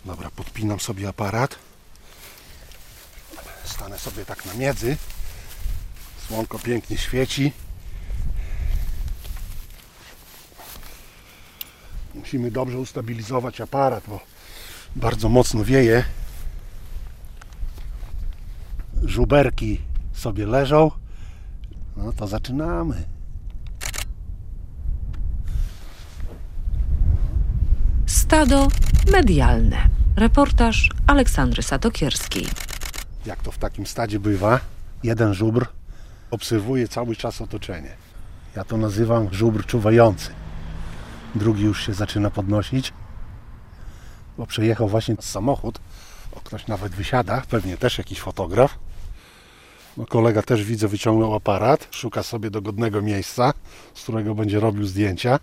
Dobra, podpinam sobie aparat. Stanę sobie tak na miedzy. Słonko pięknie świeci. Musimy dobrze ustabilizować aparat, bo bardzo mocno wieje. Żuberki sobie leżą. No to zaczynamy. Stado medialne. Reportaż Aleksandry Sadokierskiej. Jak to w takim stadzie bywa, jeden żubr obserwuje cały czas otoczenie. Ja to nazywam żubr czuwający. Drugi już się zaczyna podnosić, bo przejechał właśnie samochód. O, ktoś nawet wysiada, pewnie też jakiś fotograf. No, kolega też widzę wyciągnął aparat, szuka sobie dogodnego miejsca, z którego będzie robił zdjęcia.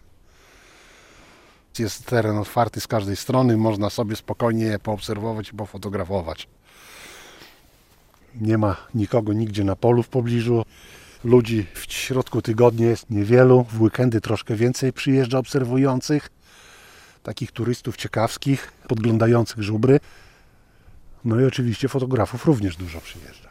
Jest teren otwarty z każdej strony, można sobie spokojnie poobserwować i pofotografować. Nie ma nikogo nigdzie na polu w pobliżu. Ludzi w środku tygodnia jest niewielu. W weekendy troszkę więcej przyjeżdża obserwujących. Takich turystów ciekawskich, podglądających żubry. No i oczywiście fotografów również dużo przyjeżdża.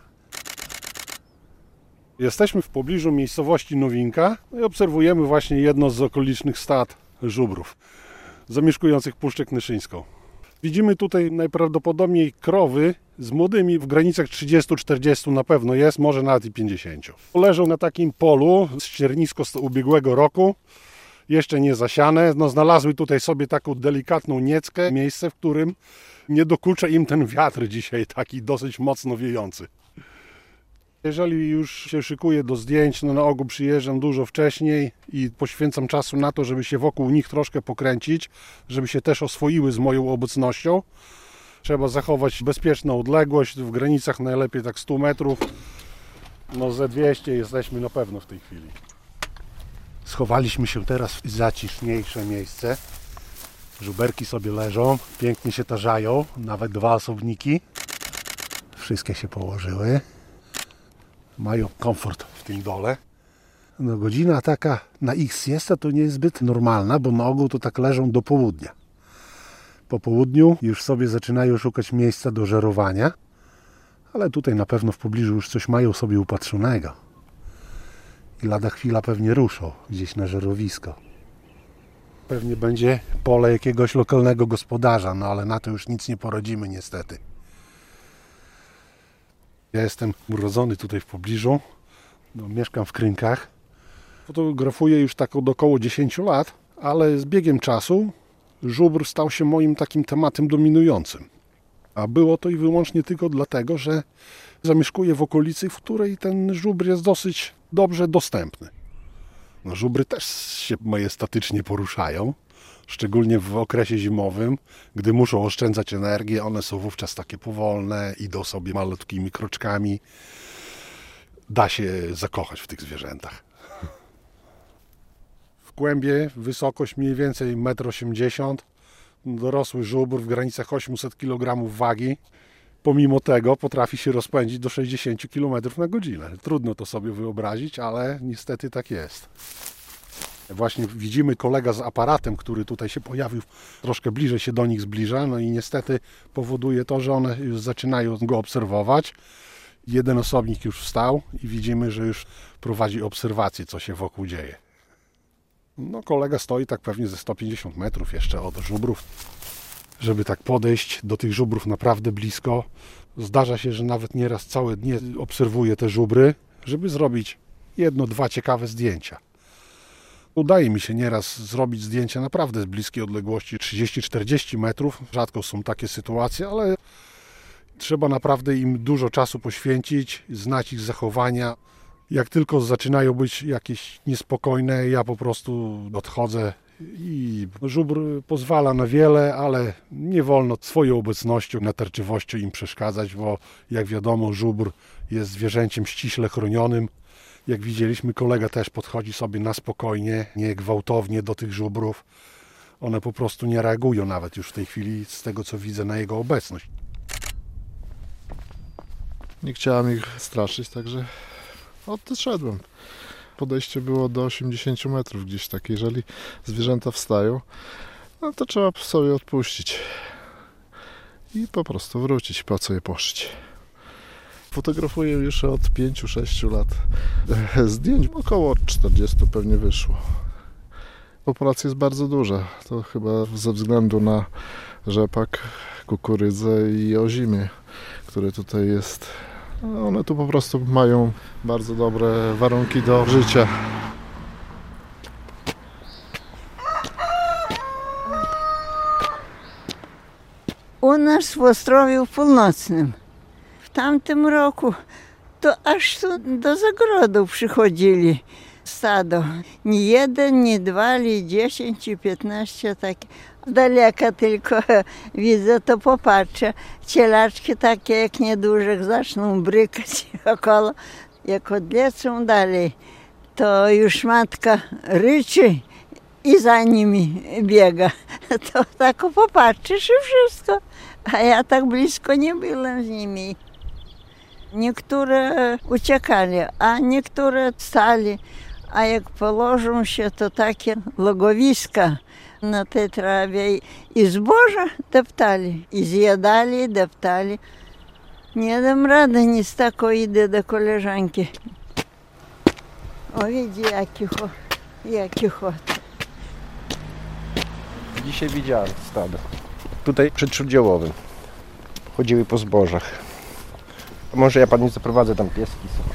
Jesteśmy w pobliżu miejscowości Nowinka i obserwujemy właśnie jedno z okolicznych stad żubrów zamieszkujących Puszczę Knyszyńską. Widzimy tutaj najprawdopodobniej krowy z młodymi w granicach 30-40 na pewno jest, może nawet i 50. Leżą na takim polu, ściernisko z ubiegłego roku, jeszcze nie zasiane. No, znalazły tutaj sobie taką delikatną nieckę, miejsce, w którym nie dokucza im ten wiatr dzisiaj, taki dosyć mocno wiejący. Jeżeli już się szykuję do zdjęć, no na ogół przyjeżdżam dużo wcześniej i poświęcam czasu na to, żeby się wokół nich troszkę pokręcić, żeby się też oswoiły z moją obecnością. Trzeba zachować bezpieczną odległość, w granicach najlepiej tak 100 metrów. No ze 200 jesteśmy na pewno w tej chwili. Schowaliśmy się teraz w zaciszniejsze miejsce. Żuberki sobie leżą, pięknie się tarzają, nawet 2 osobniki. Wszystkie się położyły. Mają komfort w tym dole. No, godzina taka na ich siesta to nie jest zbyt normalna, bo na ogół to tak leżą do południa. Po południu już sobie zaczynają szukać miejsca do żerowania, ale tutaj na pewno w pobliżu już coś mają sobie upatrzonego. I lada chwila pewnie ruszą gdzieś na żerowisko. Pewnie będzie pole jakiegoś lokalnego gospodarza, no ale na to już nic nie poradzimy niestety. Ja jestem urodzony tutaj w pobliżu, no, mieszkam w Krynkach. Fotografuję już tak od około 10 lat, ale z biegiem czasu żubr stał się moim takim tematem dominującym. A było to i wyłącznie tylko dlatego, że zamieszkuję w okolicy, w której ten żubr jest dosyć dobrze dostępny. No, żubry też się majestatycznie poruszają, szczególnie w okresie zimowym, gdy muszą oszczędzać energię, one są wówczas takie powolne, idą sobie malutkimi kroczkami. Da się zakochać w tych zwierzętach. W kłębie wysokość mniej więcej 1,80 m, dorosły żubr w granicach 800 kg wagi. Pomimo tego potrafi się rozpędzić do 60 km na godzinę. Trudno to sobie wyobrazić, ale niestety tak jest. Właśnie widzimy kolega z aparatem, który tutaj się pojawił, troszkę bliżej się do nich zbliża, no i niestety powoduje to, że one już zaczynają go obserwować. Jeden osobnik już wstał i widzimy, że już prowadzi obserwację, co się wokół dzieje. No, kolega stoi tak pewnie ze 150 metrów jeszcze od żubrów, żeby tak podejść do tych żubrów naprawdę blisko. Zdarza się, że nawet nieraz całe dnie obserwuję te żubry, żeby zrobić 1-2 ciekawe zdjęcia. Udaje mi się nieraz zrobić zdjęcia naprawdę z bliskiej odległości, 30-40 metrów. Rzadko są takie sytuacje, ale trzeba naprawdę im dużo czasu poświęcić, znać ich zachowania. Jak tylko zaczynają być jakieś niespokojne, ja po prostu odchodzę i żubr pozwala na wiele, ale nie wolno swoją obecnością, natarczywością im przeszkadzać, bo jak wiadomo, żubr jest zwierzęciem ściśle chronionym. Jak widzieliśmy, kolega też podchodzi sobie na spokojnie, nie gwałtownie do tych żubrów. One po prostu nie reagują nawet już w tej chwili z tego, co widzę, na jego obecność. Nie chciałem ich straszyć, także odszedłem. Podejście było do 80 metrów gdzieś tak. Jeżeli zwierzęta wstają, no to trzeba sobie odpuścić. i po prostu wrócić, po co je poszć. Fotografuję już od 5-6 lat. Zdjęć około 40 pewnie wyszło. Populacja jest bardzo duża. To chyba ze względu na rzepak, kukurydzę i ozimię, które tutaj jest. One tu po prostu mają bardzo dobre warunki do życia. U nas w Ostrowiu Północnym. W tamtym roku to aż tu do zagrodu przychodzili stado. Nie jeden, nie dwa, ale 10 i 15 takie. Z daleka tylko widzę, to popatrzę. Cielaczki takie jak niedużych zaczną brykać około. Jak odlecą dalej, to już matka ryczy i za nimi biega. To tak popatrzysz i wszystko. A ja tak blisko nie byłem z nimi. Niektóre uciekali, a niektóre stali. A jak położą się, to takie logowiska na tej trawie i zboże deptali, i zjadali, deptali. Nie dam rady, nic takiego, idę do koleżanki. O, widzi, jaki chod. Dzisiaj widziałem stado. Tutaj przy Trzodziełowym. Chodziły po zbożach. A może ja panią zaprowadzę, tam pieski są.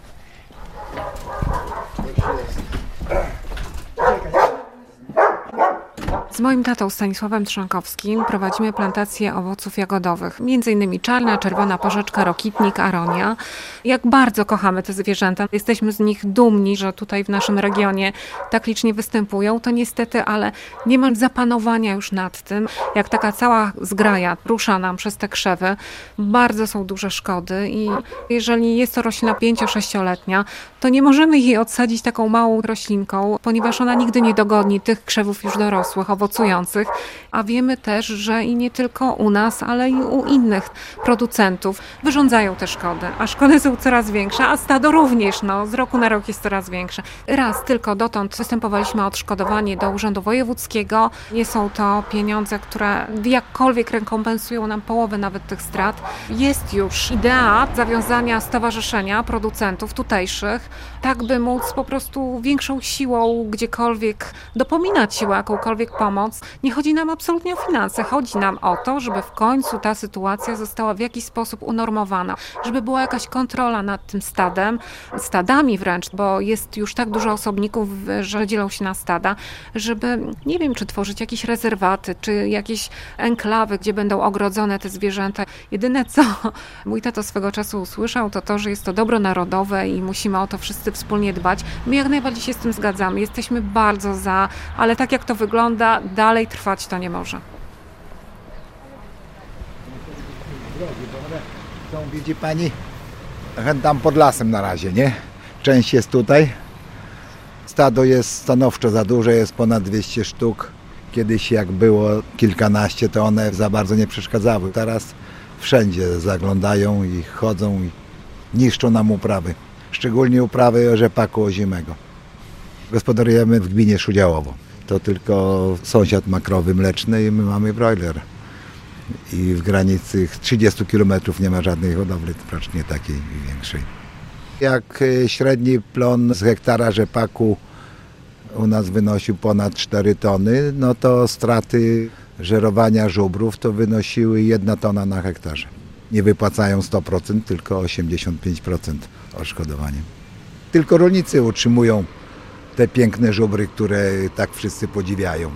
Z moim tatą Stanisławem Trzankowskim prowadzimy plantację owoców jagodowych. Między innymi czarna, czerwona porzeczka, rokitnik, aronia. Jak bardzo kochamy te zwierzęta. Jesteśmy z nich dumni, że tutaj w naszym regionie tak licznie występują. To niestety, ale nie ma zapanowania już nad tym. Jak taka cała zgraja rusza nam przez te krzewy, bardzo są duże szkody i jeżeli jest to roślina 5-6-letnia, to nie możemy jej odsadzić taką małą roślinką, ponieważ ona nigdy nie dogodni tych krzewów już dorosłych, owocujących, a wiemy też, że i nie tylko u nas, ale i u innych producentów wyrządzają te szkody, a szkody są coraz większe, a stado również, z roku na rok jest coraz większe. Raz tylko dotąd występowaliśmy o odszkodowanie do Urzędu Wojewódzkiego. Nie są to pieniądze, które jakkolwiek rekompensują nam połowę nawet tych strat. Jest już idea zawiązania stowarzyszenia producentów tutejszych, tak by móc po prostu większą siłą gdziekolwiek dopominać się o jakąkolwiek pomoc. Nie chodzi nam absolutnie o finanse, chodzi nam o to, żeby w końcu ta sytuacja została w jakiś sposób unormowana, żeby była jakaś kontrola nad tym stadem, stadami wręcz, bo jest już tak dużo osobników, że dzielą się na stada, żeby, nie wiem, czy tworzyć jakieś rezerwaty, czy jakieś enklawy, gdzie będą ogrodzone te zwierzęta. Jedyne co mój tato swego czasu usłyszał, to to, że jest to dobro narodowe i musimy o to wszyscy wspólnie dbać. My jak najbardziej się z tym zgadzamy, jesteśmy bardzo za, ale tak jak to wygląda, dalej trwać to nie może. Widzi pani, tam pod lasem na razie, nie? Część jest tutaj. Stado jest stanowczo za duże, jest ponad 200 sztuk. Kiedyś jak było kilkanaście, to one za bardzo nie przeszkadzały. Teraz wszędzie zaglądają i chodzą i niszczą nam uprawy. Szczególnie uprawy rzepaku ozimego. Gospodarujemy w gminie Szudziałowo. To tylko sąsiad ma krowy mleczne i my mamy broiler. I w granicy 30 km nie ma żadnej hodowli, praktycznie takiej większej. Jak średni plon z hektara rzepaku u nas wynosił ponad 4 tony, no to straty żerowania żubrów to wynosiły 1 tona na hektarze. Nie wypłacają 100%, tylko 85% odszkodowaniem. Tylko rolnicy utrzymują te piękne żubry, które tak wszyscy podziwiają.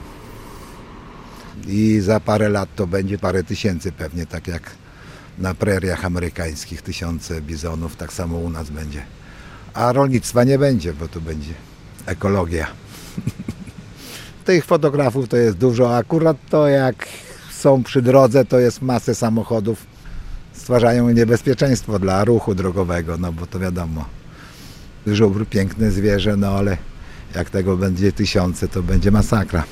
I za parę lat to będzie parę tysięcy pewnie, tak jak na preriach amerykańskich, tysiące bizonów, tak samo u nas będzie. A rolnictwa nie będzie, bo tu będzie ekologia. Tych fotografów to jest dużo, akurat to jak są przy drodze, to jest masę samochodów, stwarzają niebezpieczeństwo dla ruchu drogowego, no bo to wiadomo, żubr, piękne zwierzę, no ale jak tego będzie tysiące, to będzie masakra.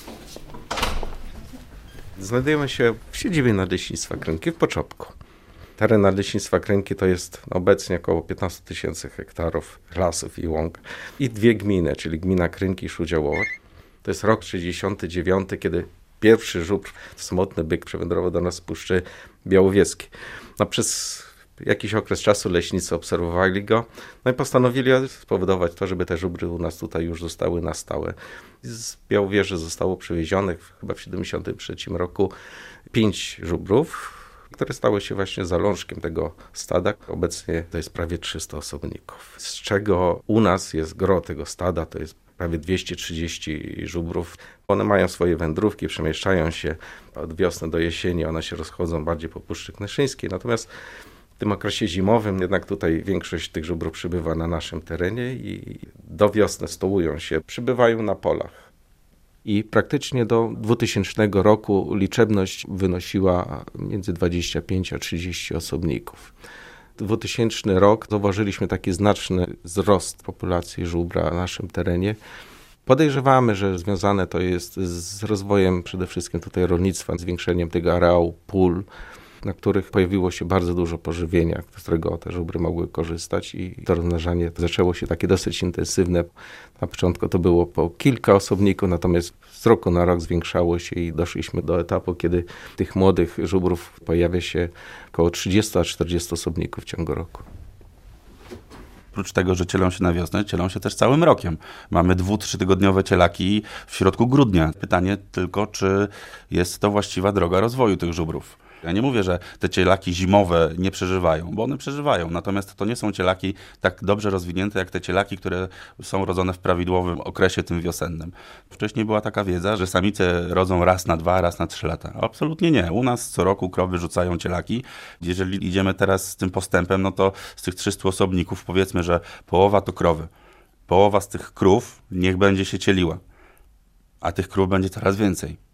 Znajdujemy się w siedzibie Nadleśnictwa Krynki w Poczopku. Teren Nadleśnictwa Krynki to jest obecnie około 15 000 hektarów lasów i łąk. I 2 gminy, czyli gmina Krynki i Śródziałowo. To jest rok 69, kiedy pierwszy żubr, samotny byk, przywędrował do nas z Puszczy Białowieskiej. No, przez jakiś okres czasu leśnicy obserwowali go, no i postanowili spowodować to, żeby te żubry u nas tutaj już zostały na stałe. Z Białowieży zostało przywiezionych chyba w 73 roku 5 żubrów, które stały się właśnie zalążkiem tego stada. Obecnie to jest prawie 300 osobników, z czego u nas jest gro tego stada, to jest prawie 230 żubrów. One mają swoje wędrówki, przemieszczają się od wiosny do jesieni, one się rozchodzą bardziej po Puszczy Knyszyńskiej, natomiast w tym okresie zimowym jednak tutaj większość tych żubrów przybywa na naszym terenie i do wiosny stołują się, przybywają na polach. I praktycznie do 2000 roku liczebność wynosiła między 25 a 30 osobników. 2000 rok zauważyliśmy taki znaczny wzrost populacji żubra na naszym terenie. Podejrzewamy, że związane to jest z rozwojem przede wszystkim tutaj rolnictwa, zwiększeniem tego areału pól, na których pojawiło się bardzo dużo pożywienia, z którego te żubry mogły korzystać i to rozmnażanie zaczęło się takie dosyć intensywne. Na początku to było po kilka osobników, natomiast z roku na rok zwiększało się i doszliśmy do etapu, kiedy tych młodych żubrów pojawia się około 30 a 40 osobników w ciągu roku. Oprócz tego, że cielą się na wiosnę, cielą się też całym rokiem. Mamy 2-3 tygodniowe cielaki w środku grudnia. Pytanie tylko, czy jest to właściwa droga rozwoju tych żubrów. Ja nie mówię, że te cielaki zimowe nie przeżywają, bo one przeżywają, natomiast to nie są cielaki tak dobrze rozwinięte jak te cielaki, które są rodzone w prawidłowym okresie tym wiosennym. Wcześniej była taka wiedza, że samice rodzą raz na 2, raz na 3 lata. Absolutnie nie. U nas co roku krowy rzucają cielaki. Jeżeli idziemy teraz z tym postępem, no to z tych 300 osobników powiedzmy, że połowa to krowy. Połowa z tych krów niech będzie się cieliła, a tych krów będzie coraz więcej.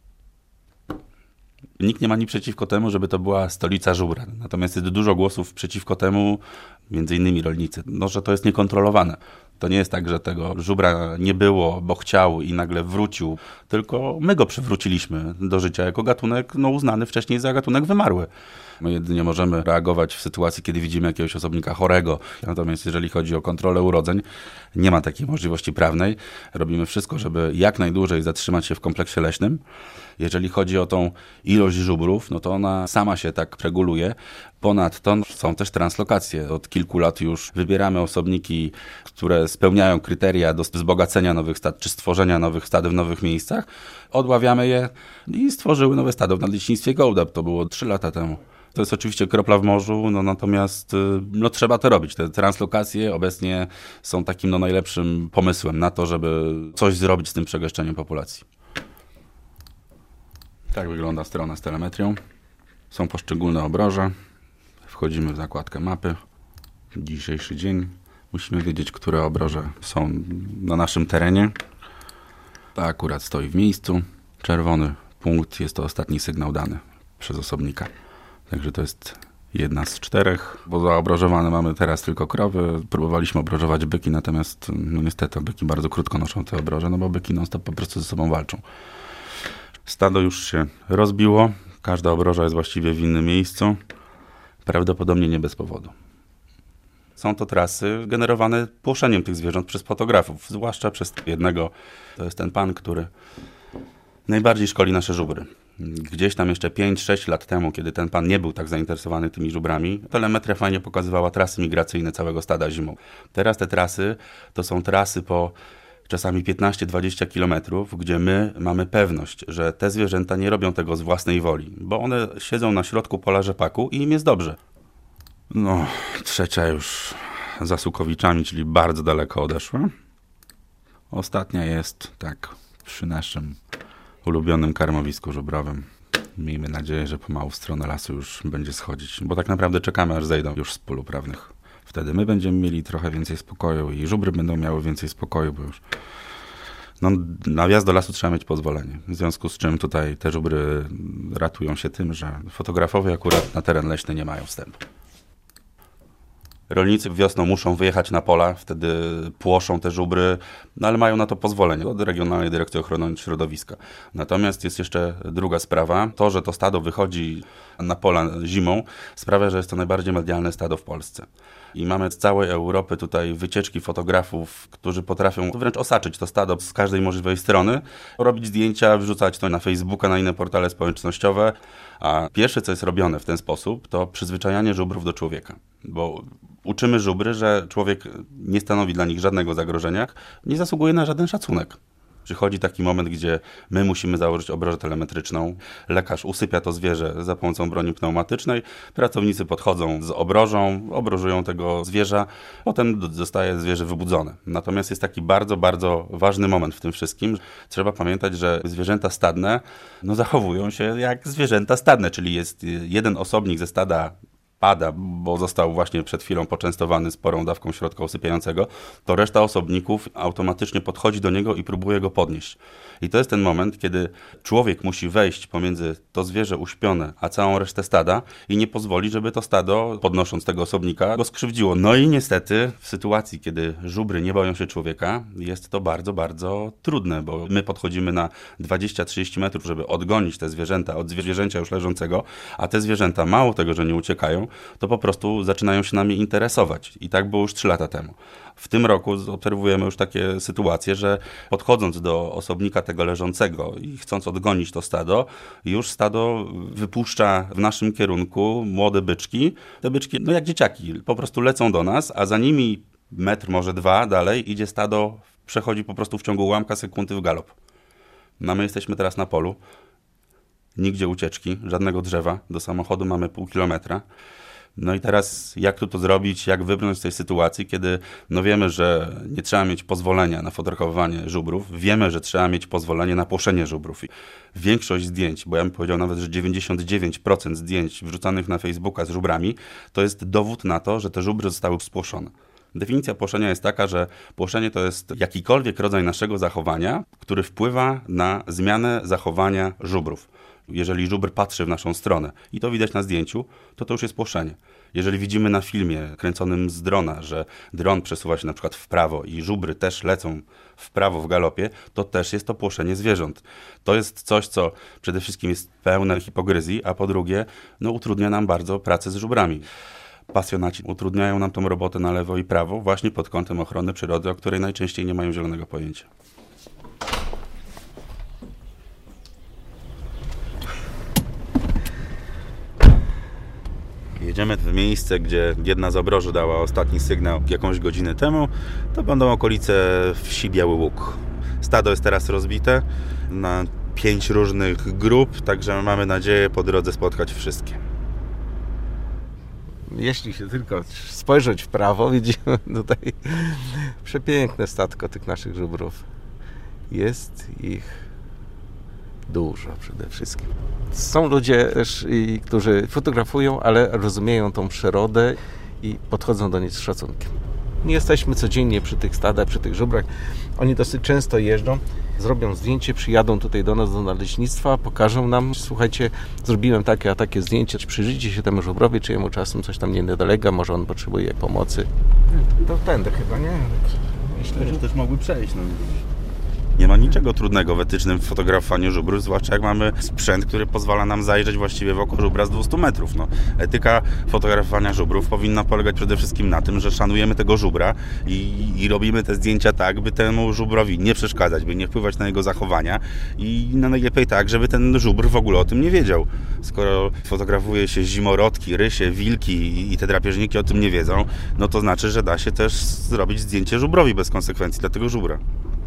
Nikt nie ma nic przeciwko temu, żeby to była stolica żubra. Natomiast jest dużo głosów przeciwko temu, między innymi rolnicy, że to jest niekontrolowane. To nie jest tak, że tego żubra nie było, bo chciał i nagle wrócił, tylko my go przywróciliśmy do życia jako gatunek uznany wcześniej za gatunek wymarły. My jedynie możemy reagować w sytuacji, kiedy widzimy jakiegoś osobnika chorego. Natomiast jeżeli chodzi o kontrolę urodzeń, nie ma takiej możliwości prawnej. Robimy wszystko, żeby jak najdłużej zatrzymać się w kompleksie leśnym. Jeżeli chodzi o tą ilość żubrów, no to ona sama się tak reguluje. Ponadto są też translokacje. Od kilku lat już wybieramy osobniki, które spełniają kryteria do wzbogacenia nowych stad, czy stworzenia nowych stad w nowych miejscach. Odławiamy je i stworzyły nowe stado w Nadleśnictwie Gołdap. To było 3 lata temu. To jest oczywiście kropla w morzu, natomiast trzeba to robić. Te translokacje obecnie są takim najlepszym pomysłem na to, żeby coś zrobić z tym przegęszczeniem populacji. Tak wygląda strona z telemetrią. Są poszczególne obroże. Wchodzimy w zakładkę mapy. Dzisiejszy dzień. Musimy wiedzieć, które obroże są na naszym terenie. Ta akurat stoi w miejscu. Czerwony punkt jest to ostatni sygnał dany przez osobnika. Także to jest jedna z 4. Bo zaobrożowane mamy teraz tylko krowy. Próbowaliśmy obrożować byki, natomiast niestety byki bardzo krótko noszą te obroże, bo byki non stop po prostu ze sobą walczą. Stado już się rozbiło. Każda obroża jest właściwie w innym miejscu. Prawdopodobnie nie bez powodu. Są to trasy generowane płoszeniem tych zwierząt przez fotografów, zwłaszcza przez jednego. To jest ten pan, który najbardziej szkoli nasze żubry. Gdzieś tam jeszcze 5-6 lat temu, kiedy ten pan nie był tak zainteresowany tymi żubrami, telemetria fajnie pokazywała trasy migracyjne całego stada zimą. Teraz te trasy to są trasy po czasami 15-20 kilometrów, gdzie my mamy pewność, że te zwierzęta nie robią tego z własnej woli, bo one siedzą na środku pola rzepaku i im jest dobrze. Trzecia już za Sukowiczami, czyli bardzo daleko odeszła. Ostatnia jest przy naszym ulubionym karmowisku żubrowym. Miejmy nadzieję, że pomału w stronę lasu już będzie schodzić, bo tak naprawdę czekamy, aż zejdą już z pól uprawnych. Wtedy my będziemy mieli trochę więcej spokoju i żubry będą miały więcej spokoju, bo już na wjazd do lasu trzeba mieć pozwolenie. W związku z czym tutaj te żubry ratują się tym, że fotografowie akurat na teren leśny nie mają wstępu. Rolnicy wiosną muszą wyjechać na pola, wtedy płoszą te żubry, no ale mają na to pozwolenie od Regionalnej Dyrekcji Ochrony Środowiska. Natomiast jest jeszcze druga sprawa. To, że to stado wychodzi na pola zimą, sprawia, że jest to najbardziej medialne stado w Polsce. I mamy z całej Europy tutaj wycieczki fotografów, którzy potrafią wręcz osaczyć to stado z każdej możliwej strony, robić zdjęcia, wrzucać to na Facebooka, na inne portale społecznościowe. A pierwsze, co jest robione w ten sposób, to przyzwyczajanie żubrów do człowieka. Bo uczymy żubry, że człowiek nie stanowi dla nich żadnego zagrożenia, nie zasługuje na żaden szacunek. Przychodzi taki moment, gdzie my musimy założyć obrożę telemetryczną. Lekarz usypia to zwierzę za pomocą broni pneumatycznej. Pracownicy podchodzą z obrożą, obrożują tego zwierza. Potem zostaje zwierzę wybudzone. Natomiast jest taki bardzo, bardzo ważny moment w tym wszystkim. Trzeba pamiętać, że zwierzęta stadne zachowują się jak zwierzęta stadne, czyli jest jeden osobnik ze stada pada, bo został właśnie przed chwilą poczęstowany sporą dawką środka usypiającego, to reszta osobników automatycznie podchodzi do niego i próbuje go podnieść. I to jest ten moment, kiedy człowiek musi wejść pomiędzy to zwierzę uśpione, a całą resztę stada i nie pozwoli, żeby to stado, podnosząc tego osobnika, go skrzywdziło. No i niestety w sytuacji, kiedy żubry nie boją się człowieka, jest to bardzo, bardzo trudne, bo my podchodzimy na 20-30 metrów, żeby odgonić te zwierzęta od zwierzęcia już leżącego, a te zwierzęta, mało tego, że nie uciekają, to po prostu zaczynają się nami interesować. I tak było już 3 lata temu. W tym roku obserwujemy już takie sytuacje, że podchodząc do osobnika tego leżącego i chcąc odgonić to stado, już stado wypuszcza w naszym kierunku młode byczki. Te byczki, jak dzieciaki, po prostu lecą do nas, a za nimi metr, może 2 dalej idzie stado, przechodzi po prostu w ciągu ułamka sekundy w galop. My jesteśmy teraz na polu. Nigdzie ucieczki, żadnego drzewa. Do samochodu mamy pół kilometra. No i teraz jak tu to zrobić, jak wybrnąć z tej sytuacji, kiedy wiemy, że nie trzeba mieć pozwolenia na fotografowanie żubrów, wiemy, że trzeba mieć pozwolenie na płoszenie żubrów. I większość zdjęć, bo ja bym powiedział nawet, że 99% zdjęć wrzucanych na Facebooka z żubrami, to jest dowód na to, że te żubry zostały spłoszone. Definicja płoszenia jest taka, że płoszenie to jest jakikolwiek rodzaj naszego zachowania, który wpływa na zmianę zachowania żubrów. Jeżeli żubr patrzy w naszą stronę i to widać na zdjęciu, to już jest płoszenie. Jeżeli widzimy na filmie kręconym z drona, że dron przesuwa się na przykład w prawo i żubry też lecą w prawo w galopie, to też jest to płoszenie zwierząt. To jest coś, co przede wszystkim jest pełne hipokryzji, a po drugie, utrudnia nam bardzo pracę z żubrami. Pasjonaci utrudniają nam tą robotę na lewo i prawo właśnie pod kątem ochrony przyrody, o której najczęściej nie mają zielonego pojęcia. Jedziemy w miejsce, gdzie jedna z obroży dała ostatni sygnał jakąś godzinę temu. To będą okolice wsi Biały Łuk. Stado jest teraz rozbite na 5 różnych grup, także mamy nadzieję po drodze spotkać wszystkie. Jeśli się tylko spojrzeć w prawo, widzimy tutaj przepiękne statko tych naszych żubrów. Jest ich dużo przede wszystkim. Są ludzie też, którzy fotografują, ale rozumieją tą przyrodę i podchodzą do niej z szacunkiem. Nie jesteśmy codziennie przy tych stadach, przy tych żubrach. Oni dosyć często jeżdżą, zrobią zdjęcie, przyjadą tutaj do nas, do naleśnictwa, pokażą nam, słuchajcie, zrobiłem takie a takie zdjęcie, przyjrzyjcie się temu żubrowi, czy jemu czasem coś tam nie dolega, może on potrzebuje pomocy. To tędy chyba, nie? Myślę, że też mogły przejść. Nie ma niczego trudnego w etycznym fotografowaniu żubrów, zwłaszcza jak mamy sprzęt, który pozwala nam zajrzeć właściwie w oko żubra z 200 metrów. Etyka fotografowania żubrów powinna polegać przede wszystkim na tym, że szanujemy tego żubra i robimy te zdjęcia tak, by temu żubrowi nie przeszkadzać, by nie wpływać na jego zachowania i najlepiej tak, żeby ten żubr w ogóle o tym nie wiedział. Skoro fotografuje się zimorodki, rysie, wilki i te drapieżniki o tym nie wiedzą, to znaczy, że da się też zrobić zdjęcie żubrowi bez konsekwencji dla tego żubra.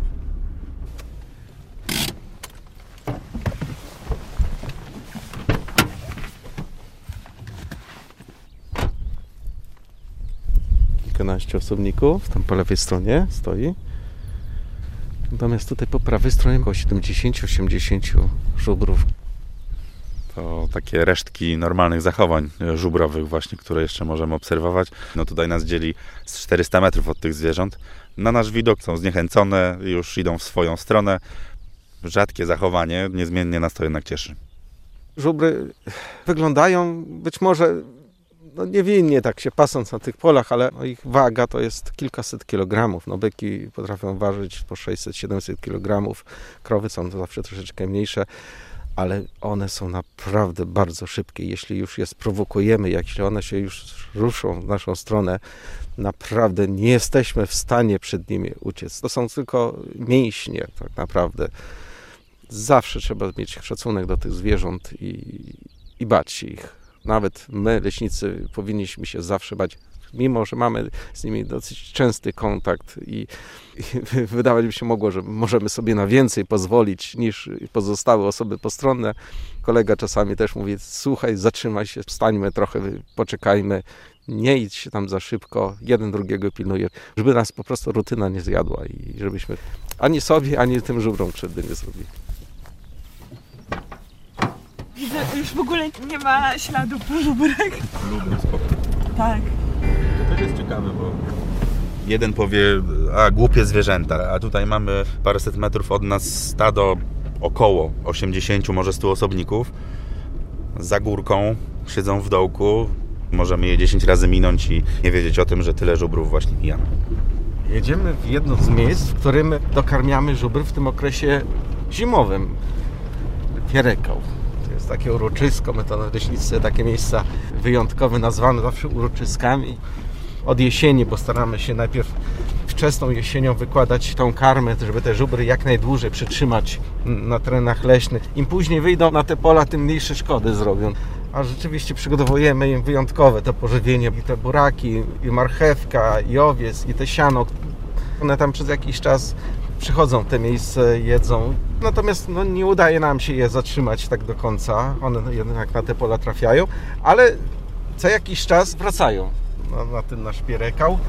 Kilkanaście osobników, tam po lewej stronie stoi. Natomiast tutaj po prawej stronie około 70-80 żubrów. To takie resztki normalnych zachowań żubrowych właśnie, które jeszcze możemy obserwować. Tutaj nas dzieli z 400 metrów od tych zwierząt. Na nasz widok są zniechęcone, już idą w swoją stronę. Rzadkie zachowanie, niezmiennie nas to jednak cieszy. Żubry wyglądają być może no niewinnie tak się pasąc na tych polach, ale no ich waga to jest kilkaset kilogramów. No byki potrafią ważyć po 600-700 kilogramów, krowy są to zawsze troszeczkę mniejsze, ale one są naprawdę bardzo szybkie. Jeśli już je sprowokujemy, jeśli one się już ruszą w naszą stronę, naprawdę nie jesteśmy w stanie przed nimi uciec. To są tylko mięśnie tak naprawdę. Zawsze trzeba mieć szacunek do tych zwierząt i bać się ich. Nawet my, leśnicy, powinniśmy się zawsze bać, mimo że mamy z nimi dosyć częsty kontakt i wydawać by się mogło, że możemy sobie na więcej pozwolić niż pozostałe osoby postronne. Kolega czasami też mówi, słuchaj, zatrzymaj się, wstańmy trochę, poczekajmy, nie idź się tam za szybko, jeden drugiego pilnuje, żeby nas po prostu rutyna nie zjadła i żebyśmy ani sobie, ani tym żubrom krzywdy nie zrobili. Widzę, już w ogóle nie ma śladów po żubrach. Lubię spokój. Tak. To też jest ciekawe, bo jeden powie, a głupie zwierzęta, a tutaj mamy paręset metrów od nas stado około 80, może 100 osobników. Za górką siedzą w dołku. Możemy je 10 razy minąć i nie wiedzieć o tym, że tyle żubrów właśnie mijamy. Jedziemy w jedno z miejsc, w którym dokarmiamy żubry w tym okresie zimowym. Pierekał. To jest takie uroczysko, my to na leśnictwie takie miejsca wyjątkowe nazywamy zawsze uroczyskami. Od jesieni, bo staramy się najpierw wczesną jesienią wykładać tą karmę, żeby te żubry jak najdłużej przytrzymać na terenach leśnych. Im później wyjdą na te pola, tym mniejsze szkody zrobią. A rzeczywiście przygotowujemy im wyjątkowe to pożywienie, i te buraki, i marchewka, i owiec, i te siano. One tam przez jakiś czas przychodzą w te miejsce, jedzą. Natomiast no, nie udaje nam się je zatrzymać tak do końca. One jednak na te pola trafiają, ale co jakiś czas wracają na ten nasz pierekał.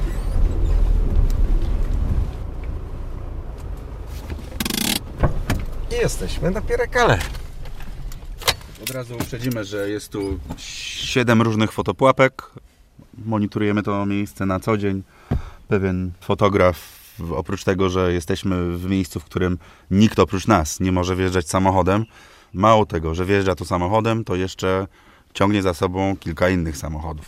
I jesteśmy na pierekale. Od razu uprzedzimy, że jest tu 7 różnych fotopułapek. Monitorujemy to miejsce na co dzień. Pewien fotograf, oprócz tego, że jesteśmy w miejscu, w którym nikt oprócz nas nie może wjeżdżać samochodem, mało tego, że wjeżdża tu samochodem, to jeszcze ciągnie za sobą kilka innych samochodów.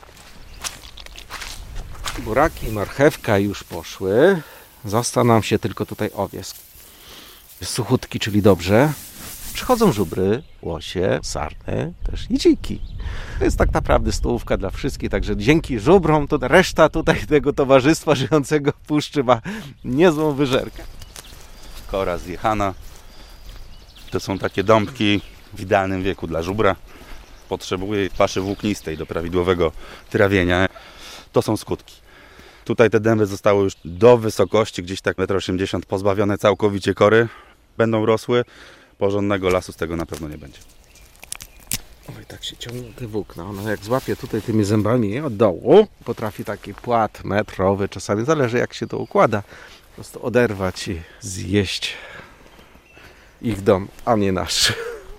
Buraki i marchewka już poszły. Został nam się tylko tutaj owiec. Suchutki, czyli dobrze. Przychodzą żubry, łosie, sarny, też i dziki. To jest tak naprawdę stołówka dla wszystkich, także dzięki żubrom to reszta tutaj tego towarzystwa żyjącego w puszczy ma niezłą wyżerkę. Kora zjechana. To są takie dąbki w idealnym wieku dla żubra. Potrzebuje paszy włóknistej do prawidłowego trawienia. To są skutki. Tutaj te dęby zostały już do wysokości, gdzieś tak 1,80 m, pozbawione całkowicie kory. Będą rosły. Porządnego lasu z tego na pewno nie będzie. Oj, tak się ciągną te włókna. Ona jak złapie tutaj tymi zębami od dołu, potrafi taki płat metrowy, czasami zależy jak się to układa, po prostu oderwać i zjeść ich dom, a nie nasz.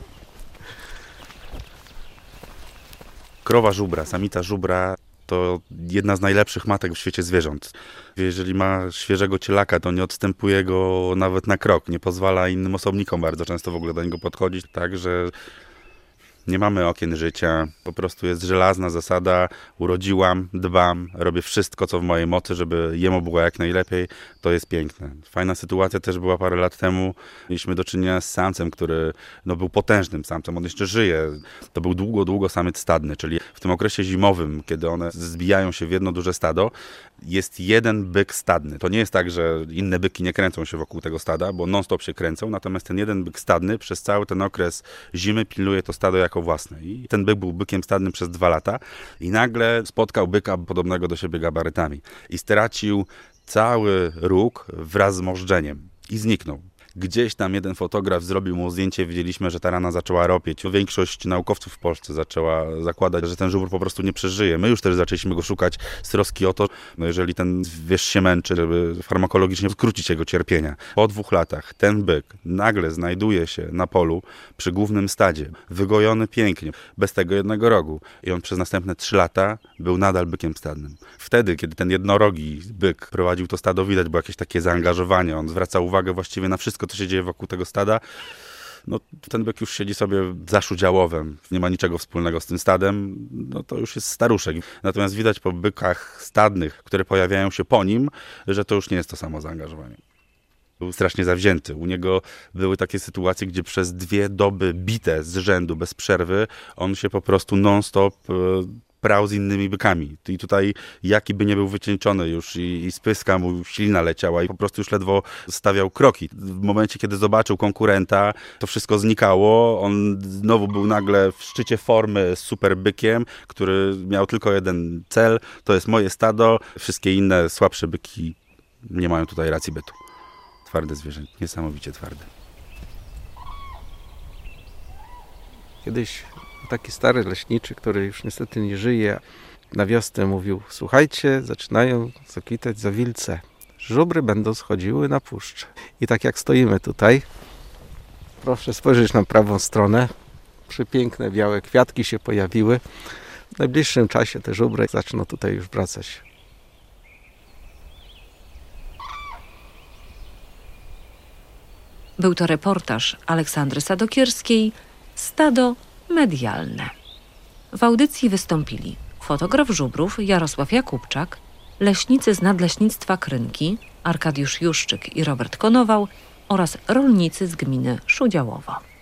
Krowa żubra, samica żubra to jedna z najlepszych matek w świecie zwierząt. Jeżeli ma świeżego cielaka, to nie odstępuje go nawet na krok. Nie pozwala innym osobnikom bardzo często w ogóle do niego podchodzić. Także nie mamy okien życia. Po prostu jest żelazna zasada. Urodziłam, dbam, robię wszystko, co w mojej mocy, żeby jemu było jak najlepiej. To jest piękne. Fajna sytuacja też była parę lat temu. Mieliśmy do czynienia z samcem, który był potężnym samcem. On jeszcze żyje. To był długo samiec stadny, czyli w tym okresie zimowym, kiedy one zbijają się w jedno duże stado, jest jeden byk stadny. To nie jest tak, że inne byki nie kręcą się wokół tego stada, bo non-stop się kręcą, natomiast ten jeden byk stadny przez cały ten okres zimy pilnuje to stado jako własne. I ten byk był bykiem stadnym przez 2 lata i nagle spotkał byka podobnego do siebie gabarytami i stracił cały róg wraz z możdżeniem i zniknął. Gdzieś tam jeden fotograf zrobił mu zdjęcie, widzieliśmy, że ta rana zaczęła ropieć. Większość naukowców w Polsce zaczęła zakładać, że ten żubr po prostu nie przeżyje. My już też zaczęliśmy go szukać z troski o to, jeżeli ten zwierz się męczy, żeby farmakologicznie skrócić jego cierpienia. Po 2 latach ten byk nagle znajduje się na polu przy głównym stadzie, wygojony pięknie, bez tego jednego rogu. I on przez następne 3 lata był nadal bykiem stadnym. Wtedy, kiedy ten jednorogi byk prowadził to stado, widać było jakieś takie zaangażowanie. On zwracał uwagę właściwie na wszystko, co się dzieje wokół tego stada. no ten byk już siedzi sobie za szudziałowem, nie ma niczego wspólnego z tym stadem, no to już jest staruszek. Natomiast widać po bykach stadnych, które pojawiają się po nim, że to już nie jest to samo zaangażowanie. Był strasznie zawzięty. U niego były takie sytuacje, gdzie przez 2 doby bite z rzędu, bez przerwy, on się po prostu non-stop prał z innymi bykami. I tutaj jaki by nie był wycieńczony już i z pyska mu ślina leciała i po prostu już ledwo stawiał kroki. W momencie, kiedy zobaczył konkurenta, to wszystko znikało. On znowu był nagle w szczycie formy z super bykiem, który miał tylko jeden cel, to jest moje stado. Wszystkie inne słabsze byki nie mają tutaj racji bytu. Twarde zwierzę, niesamowicie twarde. Kiedyś taki stary leśniczy, który już niestety nie żyje, na wiosnę mówił: słuchajcie, zaczynają zakwitać zawilce. Żubry będą schodziły na puszczę. I tak jak stoimy tutaj, proszę spojrzeć na prawą stronę. Przepiękne białe kwiatki się pojawiły. W najbliższym czasie te żubry zaczną tutaj już wracać. Był to reportaż Aleksandry Sadokierskiej Stado medialne. W audycji wystąpili fotograf żubrów Jarosław Jakubczak, leśnicy z Nadleśnictwa Krynki Arkadiusz Juszczyk i Robert Konował oraz rolnicy z gminy Szudziałowo.